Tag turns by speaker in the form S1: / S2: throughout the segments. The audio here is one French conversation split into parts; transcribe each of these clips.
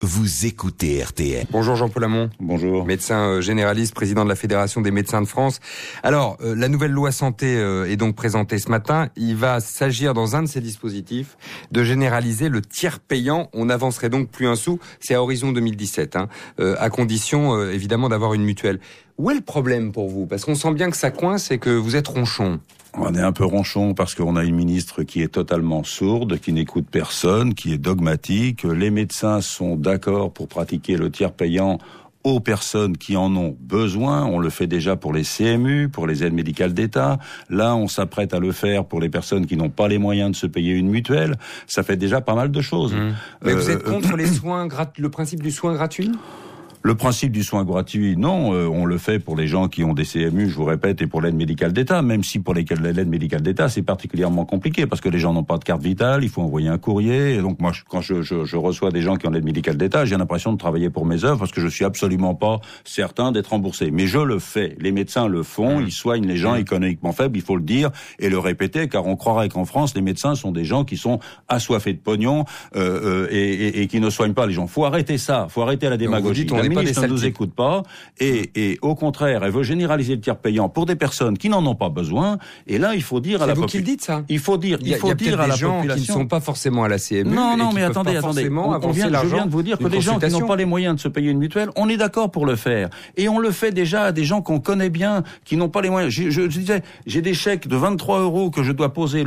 S1: Vous écoutez RTL.
S2: Bonjour Jean-Paul Hamon.
S3: Bonjour.
S2: Médecin généraliste, président de la Fédération des médecins de France. Alors, la nouvelle loi santé est donc présentée ce matin. Il va s'agir dans un de ces dispositifs de généraliser le tiers payant. On n'avancerait donc plus un sou. C'est à horizon 2017, à condition évidemment d'avoir une mutuelle. Où est le problème pour vous ? Parce qu'on sent bien que ça coince et que vous êtes ronchon.
S3: On est un peu ronchon parce qu'on a une ministre qui est totalement sourde, qui n'écoute personne, qui est dogmatique. Les médecins sont d'accord pour pratiquer le tiers payant aux personnes qui en ont besoin. On le fait déjà pour les CMU, pour les aides médicales d'État. Là, on s'apprête à le faire pour les personnes qui n'ont pas les moyens de se payer une mutuelle. Ça fait déjà pas mal de choses.
S2: Mais vous êtes contre les soins le principe du soin gratuit ?
S3: Le principe du soin gratuit, non, on le fait pour les gens qui ont des CMU, je vous répète, et pour l'aide médicale d'État, même si pour l'aide médicale d'État, c'est particulièrement compliqué, parce que les gens n'ont pas de carte vitale, il faut envoyer un courrier, et donc moi, quand je reçois des gens qui ont l'aide médicale d'État, j'ai l'impression de travailler pour mes œuvres, parce que je suis absolument pas certain d'être remboursé. Mais je le fais, les médecins le font, ils soignent les gens économiquement faibles, il faut le dire, et le répéter, car on croirait qu'en France, les médecins sont des gens qui sont assoiffés de pognon, et qui ne soignent pas les gens. Faut arrêter ça, faut arrêter la démagogie. La ministre ne nous écoute pas et au contraire, elle veut généraliser le tiers payant pour des personnes qui n'en ont pas besoin. Et là, il faut dire à la population.
S2: C'est vous qui le dites ça.
S3: Il faut dire à la population.
S2: Des gens qui ne sont pas forcément à la CMU.
S3: Non, mais attendez. Je viens de vous dire que les gens qui n'ont pas les moyens de se payer une mutuelle, on est d'accord pour le faire. Et on le fait déjà à des gens qu'on connaît bien, qui n'ont pas les moyens. Je disais, j'ai des chèques de 23 € que je dois poser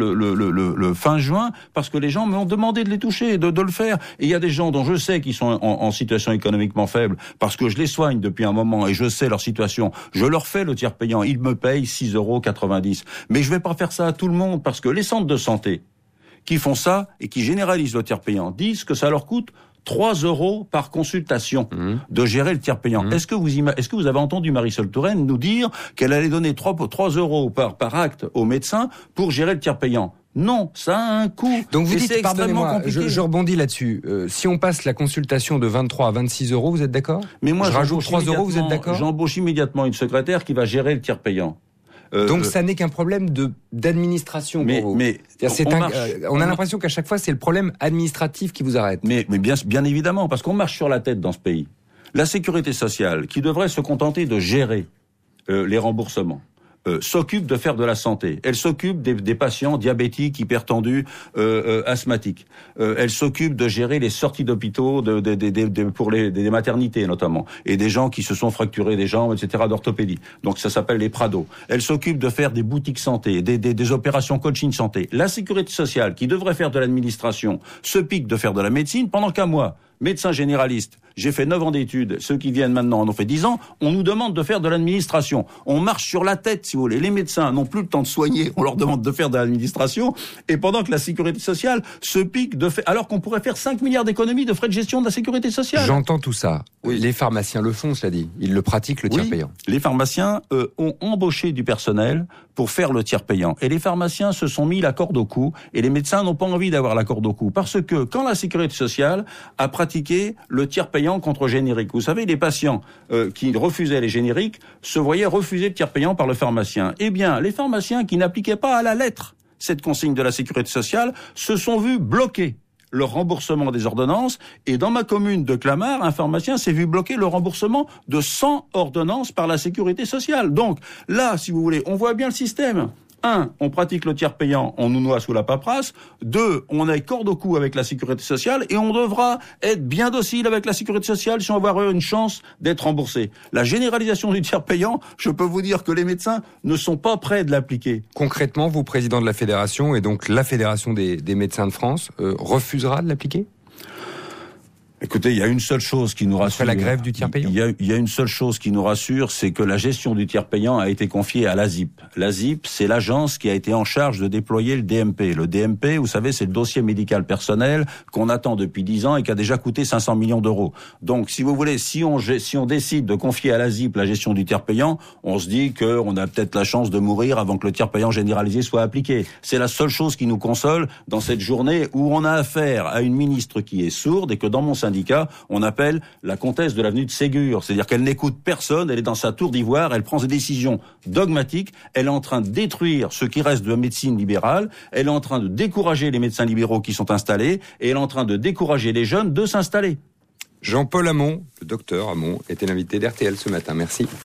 S3: le fin juin parce que les gens m'ont demandé de les toucher, de le faire. Et il y a des gens dont je sais qu'ils sont en situation économiquement faible parce que je les soigne depuis un moment et je sais leur situation. Je leur fais le tiers payant. Ils me payent 6,90 €. Mais je vais pas faire ça à tout le monde parce que les centres de santé qui font ça et qui généralisent le tiers payant disent que ça leur coûte 3 € par consultation de gérer le tiers payant. Est-ce que vous avez entendu Marisol Touraine nous dire qu'elle allait donner 3 € par acte aux médecins pour gérer le tiers payant? Non, ça a un coût.
S2: Donc vous dites, pardonnez-moi, je rebondis là-dessus. Si on passe la consultation de 23 à 26 €, vous êtes d'accord ?
S3: Mais moi,
S2: je rajoute 3 €, vous êtes d'accord ?
S3: J'embauche immédiatement une secrétaire qui va gérer le tiers payant.
S2: Donc ça n'est qu'un problème d'administration pour vous. Mais on a l'impression qu'à chaque fois c'est le problème administratif qui vous arrête.
S3: Mais bien évidemment, parce qu'on marche sur la tête dans ce pays. La sécurité sociale, qui devrait se contenter de gérer les remboursements, s'occupe de faire de la santé. Elle s'occupe des patients diabétiques, hypertendus, asthmatiques. Elle s'occupe de gérer les sorties d'hôpitaux pour des maternités notamment, et des gens qui se sont fracturés des jambes, etc., d'orthopédie. Donc ça s'appelle les Prado. Elle s'occupe de faire des boutiques santé, des opérations coaching santé. La sécurité sociale, qui devrait faire de l'administration, se pique de faire de la médecine pendant qu'à moi, médecin généraliste, j'ai fait 9 ans d'études, ceux qui viennent maintenant en ont fait 10 ans, on nous demande de faire de l'administration. On marche sur la tête, si vous voulez. Les médecins n'ont plus le temps de soigner, on leur demande de faire de l'administration, et pendant que la sécurité sociale se pique de faire, alors qu'on pourrait faire 5 milliards d'économies de frais de gestion de la sécurité sociale.
S2: J'entends tout ça. Oui. Les pharmaciens le font, cela dit. Ils le pratiquent, le tiers payant.
S3: Les pharmaciens ont embauché du personnel pour faire le tiers payant. Et les pharmaciens se sont mis la corde au cou, et les médecins n'ont pas envie d'avoir la corde au cou. Parce que quand la sécurité sociale a pratiqué le tiers payant contre générique, vous savez, les patients qui refusaient les génériques se voyaient refuser le tiers payant par le pharmacien. Eh bien, les pharmaciens qui n'appliquaient pas à la lettre cette consigne de la sécurité sociale se sont vus bloquer le remboursement des ordonnances. Et dans ma commune de Clamart, un pharmacien s'est vu bloquer le remboursement de 100 ordonnances par la sécurité sociale. Donc là, si vous voulez, on voit bien le système. 1, on pratique le tiers payant, on nous noie sous la paperasse. 2, on est corde au cou avec la sécurité sociale et on devra être bien docile avec la sécurité sociale si on va avoir une chance d'être remboursé. La généralisation du tiers payant, je peux vous dire que les médecins ne sont pas prêts de l'appliquer.
S2: Concrètement, vous, président de la Fédération, et donc la Fédération des médecins de France, refusera de l'appliquer ?
S3: Écoutez, il y a une seule chose qui nous rassure.
S2: Après la grève du tiers payant.
S3: Il y a une seule chose qui nous rassure, c'est que la gestion du tiers payant a été confiée à l'ASIP. L'ASIP, c'est l'agence qui a été en charge de déployer le DMP. Le DMP, vous savez, c'est le dossier médical personnel qu'on attend depuis 10 ans et qui a déjà coûté 500 millions d'euros. Donc, si vous voulez, si on décide de confier à l'ASIP la gestion du tiers payant, on se dit qu'on a peut-être la chance de mourir avant que le tiers payant généralisé soit appliqué. C'est la seule chose qui nous console dans cette journée où on a affaire à une ministre qui est sourde et que dans mon syndicat, on appelle la comtesse de l'avenue de Ségur. C'est-à-dire qu'elle n'écoute personne, elle est dans sa tour d'ivoire, elle prend des décisions dogmatiques, elle est en train de détruire ce qui reste de la médecine libérale, elle est en train de décourager les médecins libéraux qui sont installés, et elle est en train de décourager les jeunes de s'installer.
S2: Jean-Paul Hamon, le docteur Hamon, était l'invité d'RTL ce matin. Merci.